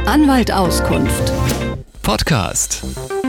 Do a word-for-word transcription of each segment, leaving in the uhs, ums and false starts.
Anwalt Auskunft. Podcast.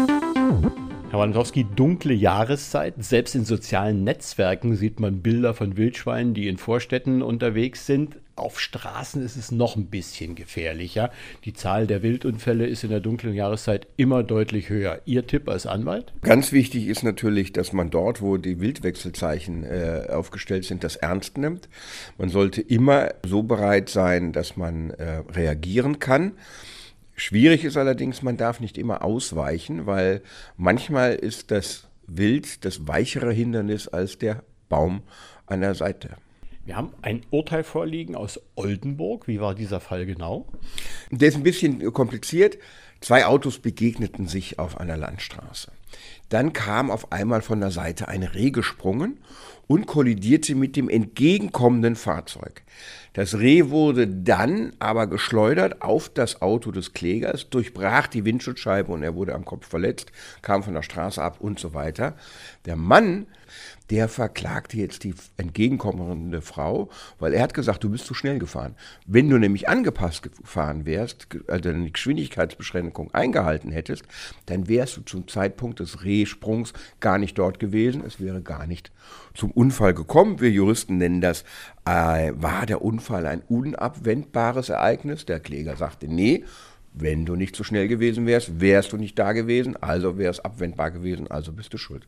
Herr Walentowski, dunkle Jahreszeit. Selbst in sozialen Netzwerken sieht man Bilder von Wildschweinen, die in Vorstädten unterwegs sind. Auf Straßen ist es noch ein bisschen gefährlicher. Die Zahl der Wildunfälle ist in der dunklen Jahreszeit immer deutlich höher. Ihr Tipp als Anwalt? Ganz wichtig ist natürlich, dass man dort, wo die Wildwechselzeichen äh, aufgestellt sind, das ernst nimmt. Man sollte immer so bereit sein, dass man äh, reagieren kann. Schwierig ist allerdings, man darf nicht immer ausweichen, weil manchmal ist das Wild das weichere Hindernis als der Baum an der Seite. Wir haben ein Urteil vorliegen aus Oldenburg. Wie war dieser Fall genau? Der ist ein bisschen kompliziert. Zwei Autos begegneten sich auf einer Landstraße. Dann kam auf einmal von der Seite ein Reh gesprungen und kollidierte mit dem entgegenkommenden Fahrzeug. Das Reh wurde dann aber geschleudert auf das Auto des Klägers, durchbrach die Windschutzscheibe und er wurde am Kopf verletzt, kam von der Straße ab und so weiter. Der Mann, der verklagte jetzt die entgegenkommende Frau, weil er hat gesagt, du bist zu schnell gefahren. Wenn du nämlich angepasst gefahren wärst, also eine Geschwindigkeitsbeschränkung eingehalten hättest, dann wärst du zum Zeitpunkt des Rehsprungs gar nicht dort gewesen. Es wäre gar nicht zum Unfall gekommen. Wir Juristen nennen das, äh, war der Unfall ein unabwendbares Ereignis? Der Kläger sagte, nee. Wenn du nicht so schnell gewesen wärst, wärst du nicht da gewesen, also wäre es abwendbar gewesen, also bist du schuld.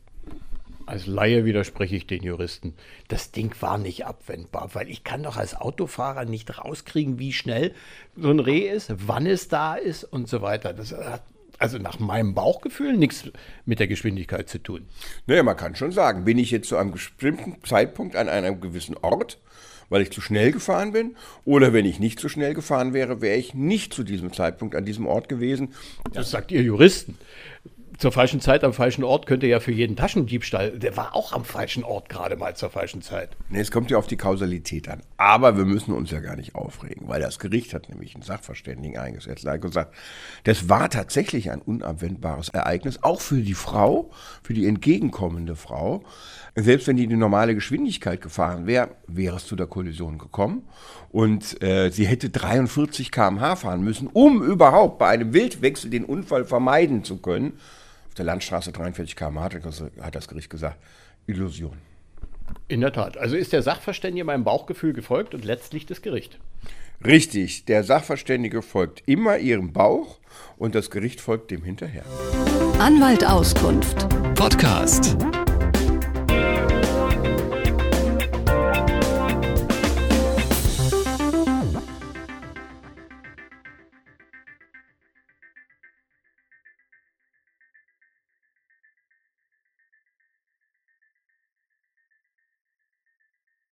Als Laie widerspreche ich den Juristen. Das Ding war nicht abwendbar, weil ich kann doch als Autofahrer nicht rauskriegen, wie schnell so ein Reh ist, wann es da ist und so weiter. Das hat also nach meinem Bauchgefühl nichts mit der Geschwindigkeit zu tun. Naja, man kann schon sagen, bin ich jetzt zu einem bestimmten Zeitpunkt an einem gewissen Ort, weil ich zu schnell gefahren bin, oder wenn ich nicht zu schnell gefahren wäre, wäre ich nicht zu diesem Zeitpunkt an diesem Ort gewesen. Das sagt ihr Juristen. Zur falschen Zeit am falschen Ort könnte ja für jeden Taschendiebstahl, der war auch am falschen Ort gerade mal zur falschen Zeit. Nee, es kommt ja auf die Kausalität an. Aber wir müssen uns ja gar nicht aufregen, weil das Gericht hat nämlich einen Sachverständigen eingesetzt. Er hat gesagt, das war tatsächlich ein unabwendbares Ereignis, auch für die Frau, für die entgegenkommende Frau. Selbst wenn die die normale Geschwindigkeit gefahren wäre, wäre es zu der Kollision gekommen. Und äh, sie hätte dreiundvierzig Kilometer pro Stunde fahren müssen, um überhaupt bei einem Wildwechsel den Unfall vermeiden zu können. Auf der Landstraße dreiundvierzig Kilometer pro Stunde, hat das Gericht gesagt, Illusion. In der Tat. Also ist der Sachverständige meinem Bauchgefühl gefolgt und letztlich das Gericht. Richtig, der Sachverständige folgt immer ihrem Bauch und das Gericht folgt dem hinterher. Anwalt Auskunft. Podcast.